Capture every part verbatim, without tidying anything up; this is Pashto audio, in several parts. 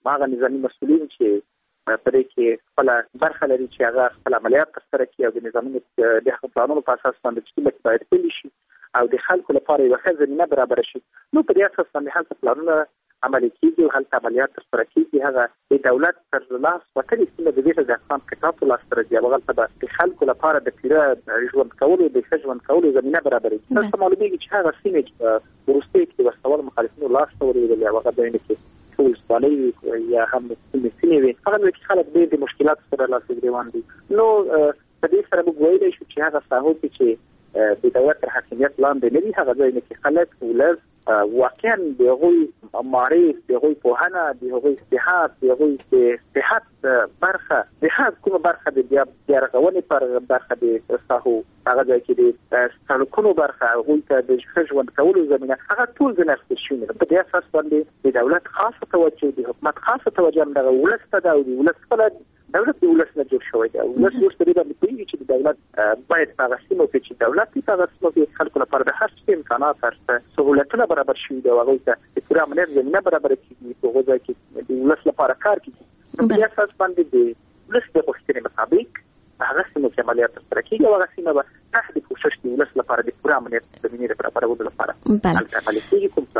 هغه نظامي مسؤلین چې په دې کې خپل برخه لري چې هغه خپل عملیات ترسره کړي او د نظامي د هغه پلانونو په اساس باندې چې باید پلي شي او د خلکو لپاره یو ښه زمینه برابر شي. نو په دې اساس باندې هلته پلانونه عملي کېږي او هلته عملیات ترسره کېږي. هغه د دولت تر لاس وتلې سیمه د دې ځکه چې کتاب په لاس راځي او هلته د خلکو لپاره د پیره ژوند کولو د ښه ژوند کولو زمینه برابرېږي. تاسو معلومیږي چې هغه سیمه چې وروسته کې ورسول مخالفینو لاس ته ورغلي او هغه د کې ټول سوالي یا هم سیمې وي هغه چې خلک د مشکلات سره لاس ګریوان دي. نو په دې سره موږ ویلی شو چې هغه ساحو چې د دولت تر حاکمیت لاندې نه دي هغه ځایونه چې خلک ولس واقعا د هغوی معارف د هغوی پوهنه د هغوی صحت د هغوی د صحت برخه د هغه کومه برخه د بیا رغونې پر برخه د ساحو هغه ځای کې د سړکونو برخه هغوی ته د ښه ژوند کولو زمینه هغه ټول ځناستل شوي په دې اساس باندې د دولت خاصه توجه د حکومت خاصه توجه هم دغه ولس ته ده او د ولس خپله دولت د ولس نه جوړ شوی دی. ولس اوس په دې باندې پوهېږي چې د دولت باید په هغه سیمو کې چې دولت وي په هغه سیمو کې خلکو لپاره د هر څه امکانات هر سهولتونه برابر شوي دي او هغوی ته د پوره امنیت زمینه برابره کېږي په هغو ځای کې د ولس لپاره کار کېږي. نو په دې اساس باندې د ولس د غوښتنې مطابق هغه سیمو کې عملیات ترسره کېږي او هغه سیمه به تحت کوشش د ولس لپاره د پوره امنیت زمینې د برابرولو لپاره هلته عملي کېږي. کوم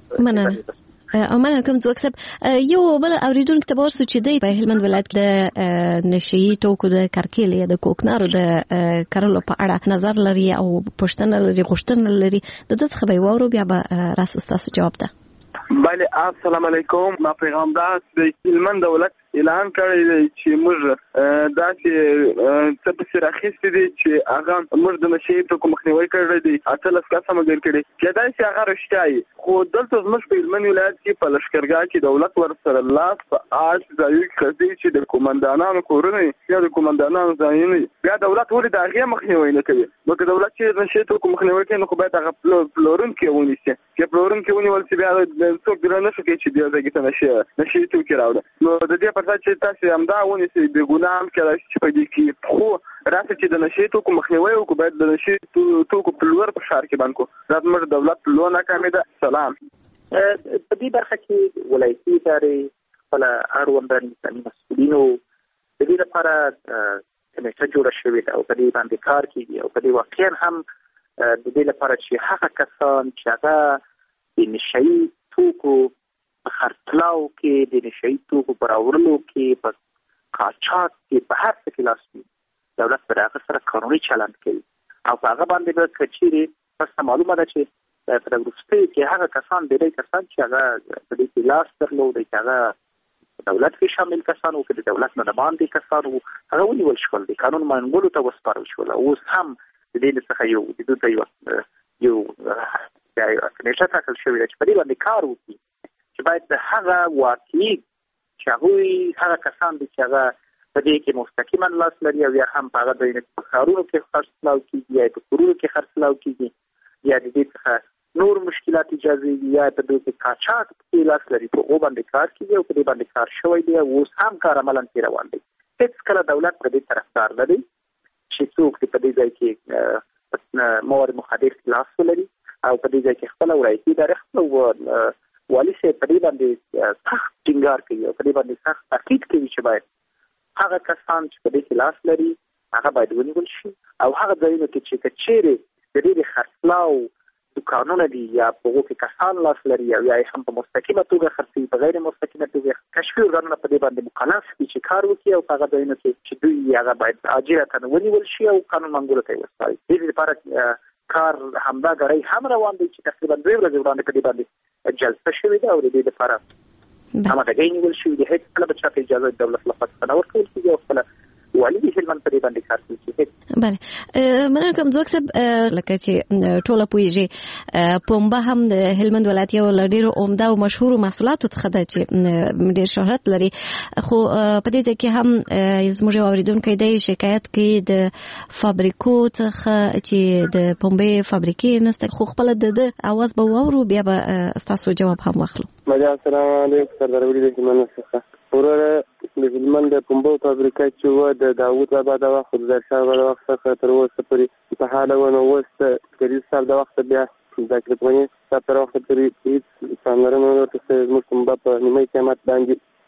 څه مننه کوم څوک صاحب یو بل اوریدونکو ته ورسو چې دی په هلمند ولایت د نشئی توکو د کارکیل یا د کوکنارو د کارولو په اړه نظر لري او پوښتنه لري غوښتنه لري د دې څخه به وورو بیا به راستاسو جواب ده. بله السلام علیکم. ما پیغام دا د هلمند ولایت اعلان کړی دی چې موږ داسې څه پسې راخیستي دي چې هغه موږ د نشئی توکو مخنیوي کړی دی اتلس کسه مګر کړي کېدای شي هغه رښتیا وي خو دلته زموږ په هلمند ولایت کې په لښکرګاه کې دولت ورسره لاس په آس ځایو کې ښځې چې د کومندانانو کورونه یا د کومندانانو ځایونه بیا دولت ولې د هغې مخنیوي نه کوي. نو که دولت چې د نشئی توکو مخنیوي کوي نو خو باید هغه پلورونکي ونیسي چې پلورونکي ونیول شي بیا څوک ګرانه نه شو کوي چې دې ځای ته نشي نشي توکي راوړه. نو د دې پر ځای چې تاسو همدا ونیسئ بې ګناه هم کېدای شي چې په دې کې خو راسه چې د نشئی توکو مخنیوی وکړو باید د نشئی توکو پلور په ښار کې بند کړو. دا زموږ دولت لویه ناکامي ده. سلام. په دې برخه کې ولایتي ادارې خپله اړونده نظامي مسؤلینو د دې لپاره کمیټه جوړه شوې ده او په دې باندې کار کېږي او په دې واقعا هم د دې لپاره چې هغه کسان چې هغه د نشئی توکو په خرڅلاو کې د نشئی توکو په راوړلو کې په قاچاق کې په هر څه کې لاس وي دولت به د هغه سره قانوني چلند کوي او په هغه باندې به که چیرې تاسو معلومه ده چې په وروستیو کې هغه کسان ډېری کسان چې هغه په دې کې لاس درلودی چې هغه دولت کې شامل کسان وو که د دولت نه د باندې کسان وو هغه ونیول شول د قانون منګولو ته وسپارل شول. اوس هم د دې څخه یو د دوی یو یو کمیټه ټاکل شوې ده چې په دې باندې کار وکړي چې باید د هغه واقعي چې هغوی هغه کسان دي چې هغه په دې کې مستقیما لاس لري او یا هم په هغه ځایونو کې په ښارونو کې خرڅلاو کېږي یا په کورونو کې خرڅلاو کېږي یا د دې څخه نور مشکلات ایجادوي یا په دې کې قاچاق کې لاس لري په هغو باندې کار کېږي او په دې باندې کار شوی دی او اوس هم کار عملاً پرې روان دی. هېڅ کله دولت په دې طرفدار نه دی چې څوک په دې ځای کې مواد مخدر لاس ولري او په دې ځای کې خپله ولایتي ادارې خپله والي صاحب په دې باندې سخت ټینګار کوي او په دې باندې سخت تاکید کوي چې باید هغه کسان چې په دې کې لاس لري هغه باید ونیول شي او هغه ځایونه کې چې که چیرې د دې د خرڅلاو دوکانونه دي یا په هغو کې کسان لاس لري او یا هم په مستقیمه توګه خرڅوي په غیر مستقیمه توګه کشفي ارګانونه په دې باندې مکلف دي چې کار وکړي او په هغه ځایونو کې چې دوی هغه باید عاجلتاً ونیول شي او قانون منګولو ته یې وسپاري. د دې لپاره کار همدا ګړی هم روان دی چې تقریبا دوه ورځې وړاندې په دې باندې جلسه شوې ده او د دې لپاره همغږۍ نیول شوې ده. هېڅ کله به چاته اجازه دولت له خوا څخه نه ورکول کېږي او خپله والي د هلمند په دې باندې کار کوي. بله مننه کوم ځواک صاحب لکه چې ټوله پوهېږي پنبه هم د هلمند ولایت یو له ډېرو عمده او مشهورو محصولاتو څخه ده چې ډېر شهرت لري خو په دې ځای کې هم زموږ یو اورېدونکی دی شکایت کوي د فابریکو څخه چې د پنبې فابریکې نشته خو خپله د ده اواز به واورو بیا به ستاسو جواب هم واخلو. السلام علیکم سردار ولی د هلمند څخه وروره د هلمند د پنبو فابریکه چې وه د داود بابا د وخت د ظاهرشاه بابا د وخت څخه تر اوسه پورې په حاله وه نو اوس د کریز صاحب د وخته بیا د اشرف غني صاحب تر وخته پورې هېڅ پاملرنه ونه ورته شوې. زموږ پنبه په نیمه قیمت باندې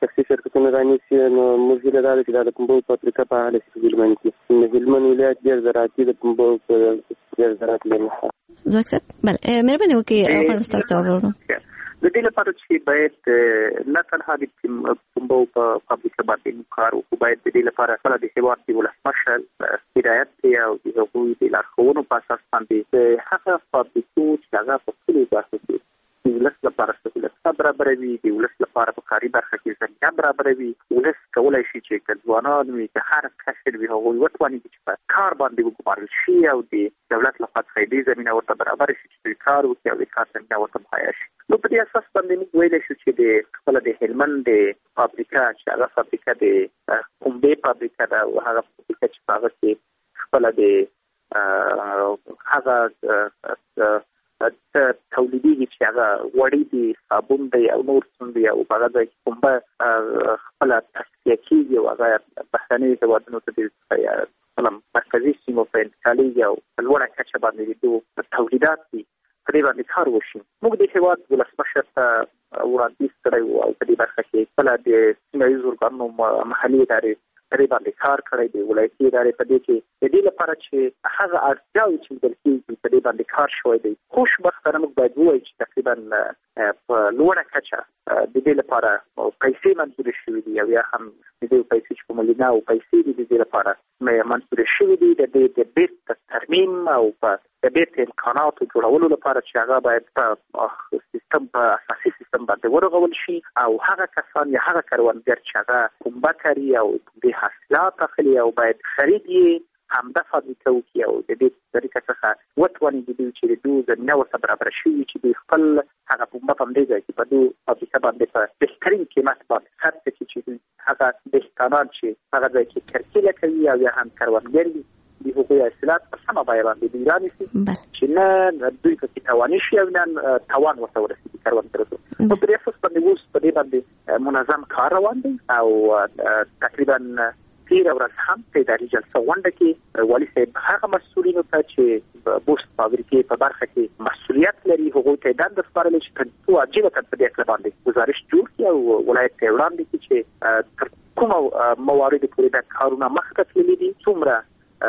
شخصي شرکتونه رانیسي نو موږ هیله دا ده چې دا د پنبو فابریکه فعاله شي په هلمند کې. د هلمند ولایت ډېر زراعتي د پنبو ډېر زراعت لري. ځواک صاحب بله مهرباني وکړئ غواړم ستاسو ځواب واورم. د دې لپاره چې باید نه تنها د پنبو په فابریکه باندې کار وکړو، باید د دې لپاره خپله د هېواد د ولسمشر هدایت دی او د هغوی د لارښوونو په اساس باندې د هغه فابریکو چې هغه په خپلو برخو کې د ولس لپاره سهولتونه برابروي، د ولس لپاره په کاري برخه کې زمینه برابروي، ولس کولی شي چې که ځوانان وي که هر کسر وي هغوی وتوانېږي چې په کار باندې وګمارل شي او د دولت لخوا څخه دې زمینه ورته برابره شي چې دوی کار وکړي او د کار زمینه ورته مهیا شي. نو په دې اساس باندې موږ ویلی شو چې د خپله د هلمند د فابریکه چې هغه فابریکه د پنبې فابریکه ده او هغه فابریکه چې په هغه کې خپله د هغه تولیدیږي چې هغه وړي دي، صابون دی او نور څه دي او په هغه ځای کې پنبه خپله تصفیه کېږي او هغه بهرنیو هېوادونو ته د خپله مرکزي سیمو ته انتقالېږي او په لوړه کچه باندې د دوی تولیدات دي په دې باندې کار وشي. موږ د هېواد ولسمشر ته وړاندیز کړی و او په دې برخه کې خپله د سیمه ییزو ارګانونو محلي ادارې په دې باندې کار کړی دی، ولایتي ادارې په دې کې د دې لپاره چې هغه اړتیاوې چې لیدل کېږي په دې باندې کار شوی دی. خوشبختانه موږ باید ووایو چې تقریبا په لوړه کچه د دې لپاره پیسې منظورې شوي دي او یا هم د دې پیسې چې په ملینا او پیسې دي د دې لپاره منظورې شوي دي د دې د بیرته ترمیم او په د بیرته امکاناتو جوړولو لپاره چې هغه باید په سیستم په اساسي سیستم باندې ورغول شي او هغه کسان یا هغه کروندګر چې هغه پنبه کاري او د حاصلات اخلي او باید خرید یې همدا فابریکه وکړي او د دې طریقه څخه وتوانېږي دوی چې د دوی زمینه ورته برابره شوي چې دوی خپل هغه پنبه په همدې ځای کې په دوی فابریکه باندې په بهترین قیمت باندې خرڅ کړي چې دوی هغه دهقانان چې هغه ځای کې کرکیله کوي او یا هم کروندګر وي د هغوی حاصلات په سمه بیه باندې دوی رانیسي چې نه دوی پکې تاواني شي او نه تاوان ورته ورسېږي کروندګرو ته. نو په دې اساس باندې اوس په دې باندې منظم کار روان دی او تقریبا تېره ورځ هم په اداري جلسه غونډه کې والي صاحب هغه مسؤلینو ته چې بوست فابریکې په برخه کې مسؤلیت لري هغوی ته دنده سپارلې چې په واجبه په دې اړه باندې گزارش جوړ کړي او ولایت ته وړاندې کړي چې تر کومو مواردو پورې دا کارونه مخته تللي دي، څومره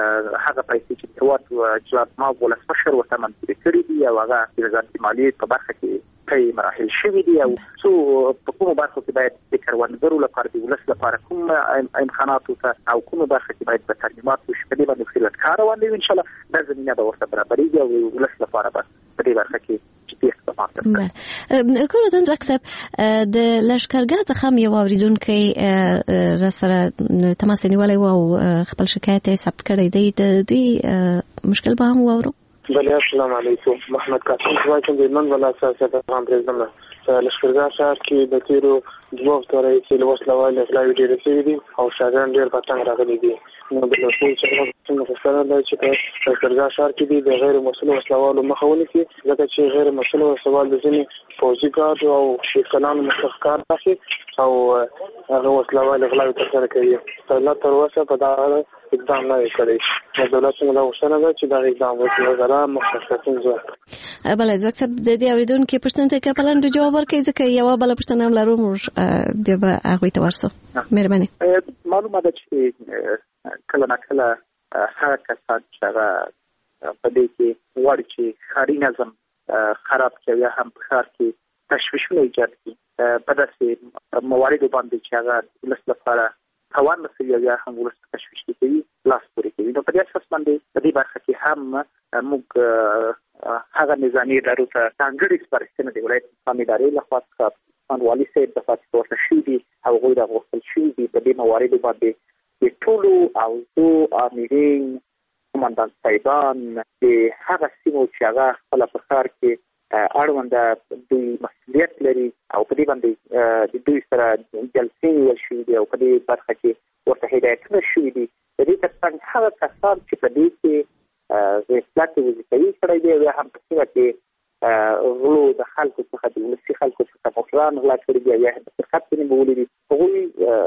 هغه پیسې چې د هېواد جلات ماب ولسمشر ورته منظورې کړي دي او هغه د وزارت مالیې په برخه کې ته مراحل شوي دي او څو په کومو برخو کې باید د کروندګرو لپاره د ولس لپاره کوم امکاناتو ته او کومو برخه کې باید په ترمیمات وشي په دې باندې خلک کار روان دي. انشاءالله دا زمینه به ورته برابرېږي او ولس لپاره به په دې برخه کې بله. کورتن ځواک صاحب د لښکرګاه څخه هم یو اورېدونکی راسره تماس نیولی و او خپل شکایت یې ثبت کړی دی، د دوی مشکل به هم واورو. بله السلام علیکم. محمد قاسم وایم د هلمند ولایت سیاست افغان پرېږدم. په لښکرګاه ښار کې د تېرو دوه هفتو راهیسې له وسله والو غلاوې ډېرې شوې دي او شاګردان ډېر په تنګ راغلي دي. نو د مسؤل څخه څنګه غوښتنه ده چې په لښکرګاه ښار کې د غیر مسؤلو وسله والو مخه ونیسي، ځکه چې غیر مسؤلو وسله وال د ځینې پوځي ګارډو او شیکلانو مخکښ کار اخلي او هغه وسله والې غلاوې ترسره کوي. دولت تر اوسه په دغه اړه اقدام نه دی کړی. د دولت څخه دا غوښتنه ده چې دغه اقدام وکړي او غلا مخکښین ځواک. بله ځواک صاحب د دې اورېدونکي پوښتنې ته که په لنډو جواب ورکړئ ځکه یوه بله پوښتنه هم لرو موږ بیا به هغوی ته ورسو. مهرباني. معلومه ده چې کله نه کله هغه کسان چې هغه په دې کې غواړي چې ښاري نظم خراب کړي یا هم په ښار کې تشویشونه ایجاد کړي په داسې مواردو باندې چې هغه ولس لپاره تاوان رسوي یا هم ولس تشویش کوي لاس پورې کوي. نو په دې اساس باندې په دې برخه کې هم موږ هغه نظامي ادارو ته ځانګړې سپارښتنه د ولایت اسلامي ادارې لخوا څخه والي صاحب د پاتې ورته شوي دي او هغوی د غوښتل شوي دي په دې مواردو باندې د ټولو اوضو آمرین قمندان صاحبان د هغه سیمو چې هغه خپله په ښار کې اړونده دوی مسؤلیت لري او په دې باندې د دوی سره جلسې نیول شوي دي او په دې برخه کې ورته هدایتونه شوي دي. د دې تر څنګ هغه کسان چې په دې کې غفلت وظیفوي کړی دی یا هم په سیمه کې غلو د خلکو څخه د ولسي خلکو څخه مشران غلا کړي دي یا د فرقت ځینې نیولي دي، هغوی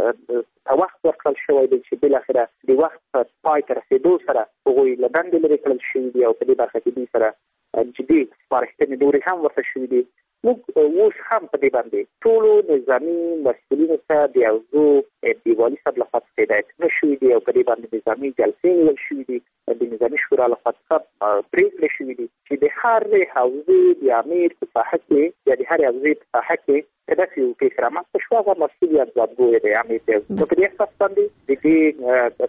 ته وخت ورکړل شوی دی چې بالاخره د وخت په پای ته رسېدو سره هغوی له دندې لرې کړل شوي دي او په دې برخه کې دوی سره جدي سپارښتنې نورې هم ورته شوي دي. موږ اوس هم په دې باندې ټول نظامي مسؤلینو ته د یو دیوالي سب لخوا هدایت نشوي دي او په دې باندې نظامي جلسې نیول شوي دي د نظامي شورا لخوا پرېکړې شوي دي چې د هر حوزې د امیر په ساحه کې یا د هر حوزې په ساحه کې کداسې یو پیښه رامنځته شوه هغه مسؤلیت ځوابګوی دی امیر دی. نو په دې اساس باندې د دې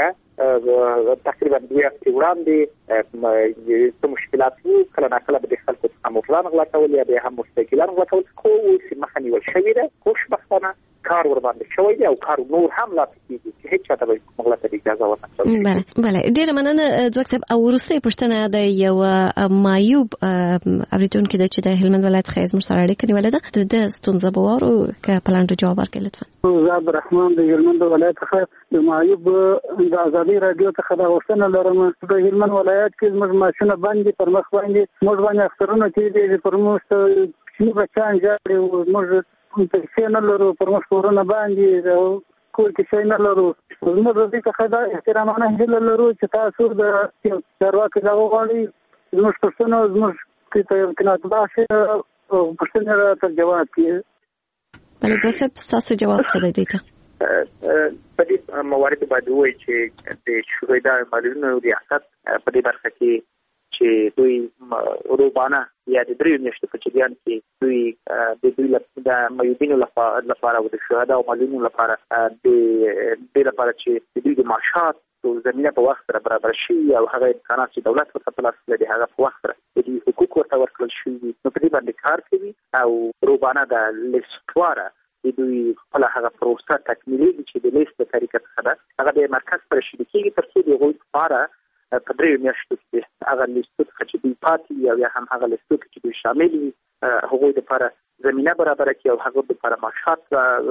کچه تقریبا دوه هفتې وړاندې څه مشکلات وو، کله ناکله به د خلکو څخه موټران غلا کول یا بیا هم موټرسایکلان غلا کول، خو اوس مخه نیول شوې ده. خوشبختانه کار ورباندې شوی دی او کار نور هم لا کېږي چې هیڅ چاته به کومه ته اجازه ورنکړل. بله بله ډېره مننه ځواک صاحب. او وروستۍ پوښتنه د یو معیوب اورېدونکي ده چې د هلمند ولایت څخه زموږ سره اړیکه نیولې ده، د ستونزه به واورو که په لنډو جواب ورکړي لطفا. زه عبدالرحمن د هلمند ولایت څخه د معیوب د ازادي راډیو څخه دا غوښتنه لرم. د هلمند ولایت کې زموږ ماشینونه بند دي، پر مخ باندې موږ باندې اخترونه کېږي، پر موږ کوچني بچیان ژاړي، موږ پیسې نه لرو، پر موږ کورونه باندې کور کې شی نه لرو. زموږ د دې څخه دا احترامانه هیله لرو چې تاسو د چارواکي دغه غواړي زموږ پوښتنه زموږ کې ته امکانات باشي او پوښتنې راته جواب کړي. بله ځواک صاحب ستاسو جواب څه دی ته؟ په دې موارد باندې وایي چې د شورای د معلولینو ریاست په دې برخه کې چې دوی روبانه یا د دریو میاشتو په جریان کې دوی د دوی د معیوبینو لپاره او د شهدا او معلولینو لپاره د دې لپاره چې د دوی د معاشات او زمینه په وخت سره برابر شي او هغه امکانات چې دولت ورته په لاس لري هغه په وخت سره د دوی حقوق ورته ورکړل شي. نو په دې باندې کار کوي او روبانه د لیستواره د دوی خپل هغه پروسه تکمیلېږي چې د لیست په طریقه څخه ده هغه د مرکز پر شریکېږي تر څو د هغوی لپاره په دریو میاشتو کې هغه لیستو څخه چې دوی پاتې یا هم هغه لیستو کې دوی شامل وي هغوی لپاره زمینه برابره کړي او هغه لپاره معاشات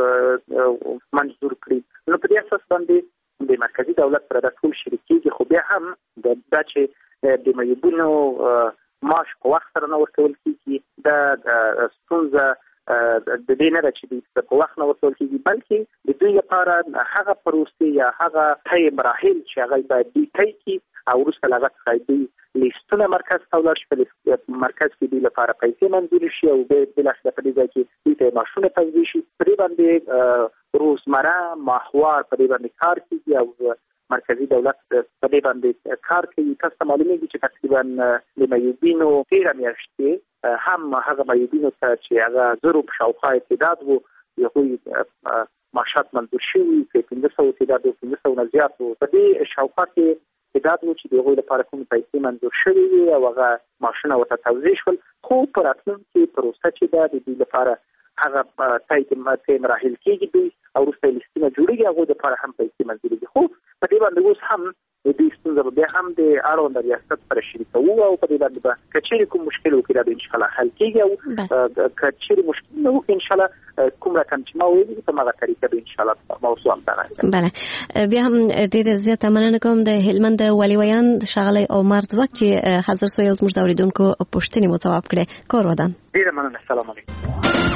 منظور کړي. نو په دې اساس باندې د مرکزی دولت سره د ټول شریکېږي، خو بیا هم دا چې د معیوبینو معاش په وخت سره نه ورکول کېږي دا ستونزه د دې نه ده چې دوی په وخت نه ورکول کېږي، بلکې د دوی لپاره هغه پروسې یا هغه طی مراحل چې هغه باید دوی طی کړي او وروسته له هغه څخه دوی لیستونه مرکز ته ولاړ شي، په مرکز کې دوی لپاره پیسې منظورې شي او بالاخره په دې ځای کې دوی ته معاشونه توزیع شي. په دې باندې روزمره ماهوار په دې باندې کار کېږي او مرکزی دولت په دې باندې کار کوي. تاسو ته معلومیږي چې تقریبا د معیوبینو تیره میاشتې هم هغه معیوبینو ته چې هغه زرو په شاوخوا تعداد وو هغوی معاشات منظور شوي، چې پنځه سوه تعداد و پنځه سوه نه زیات وو. په دې شاوخوا کې تعداد وو چې د هغوی لپاره کومې پیسې منظور شوي وي او هغه معاشونه ورته توزیع شول. خو په راتلونکي پروسه چې ده د دوی لپاره هغه طی مراحل کېږي دوی او وروسته لیستونه جوړېږي، هغوی لپاره هم پیسې منظورېږي. خو په دې باندې اوس هم د دوی ستونزه به بیا هم د اړونده ریاست سره شریکوو او په دې باندې به که چېرې کوم مشکل وکړي دا به انشاءالله حل کېږي او که چېرې مشکل نه وکړي انشاءالله کوم رقم چې ما ویلي په همغه طریقه به انشاءالله موضوع همدغه بله. بیا هم ډېره زیاته مننه کوم د هلمند والي ویان ښاغلی عمر ځواک چې حاضر سوی او زموږ د اورېدونکو پوښتنې مو ځواب کړې. کور ودان. ډېره مننه. السلام علیکم.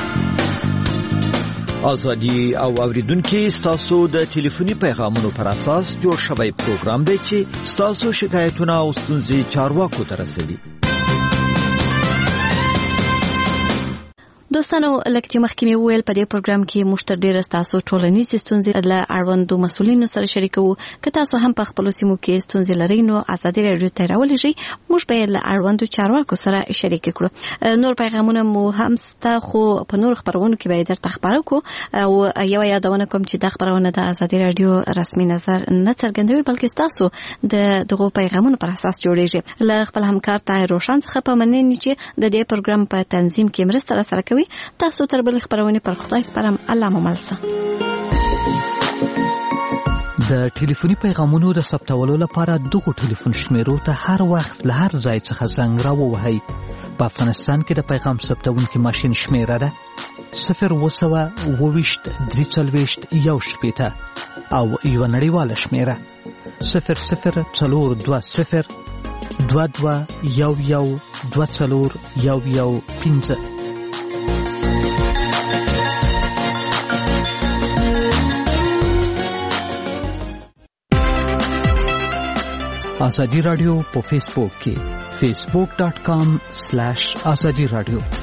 ازادي او اوریدونکو ستاسو د ټلیفوني پیغامونو پر اساس جوړ شوی پروګرام دی چې ستاسو شکایتونه او ستونزې چارواکو ته رسوي. دوستانو لکه چې مخکې مې وویل په دې پروګرام کې موږ تر ډېره ستاسو ټولنیزې ستونزې له اړوندو مسؤلینو سره شریکوو. که تاسو هم په خپلو سیمو کې ستونزې لرئ نو ازادي راډیو ته راولېږئ، موږ به یې له اړوندو چارواکو سره شریک کړو. نور پیغامونه مو هم شته خو په نورو خپرونو کې به یې درته خپاره کړو. او یوه یادونه کوم چې دا خپرونه د ازادي راډیو رسمي نظر نه څرګندوي بلکې ستاسو د دغو پیغامونو پر اساس جوړېږي. له خپل همکار طاهر روشن څخه په مننې چې د دې پروګرام په تنظیم کې مرسته راسره کوي. تاسو تر بل خبرونه پر خدای سپارم. الله مو ملسه. د ټلیفوني پیغامونو د ثبتولو لپاره دغه ټلیفون شمیرو ته هر وخت له هر ځای څخه زنګ راووهئ. په افغانستان کې د پیغام ثبتونکي ماشین شمیره ده صفر اووه سوه اووه ویشت درې څلوېښت یو شپېته او یوه نړیواله شمیره صفر صفر څلور دوه صفر دوه دوه یو یو دوه څلور یو یو پنځه. ازادي راډیو په فیسبوک کې facebook dot com slash azadi radio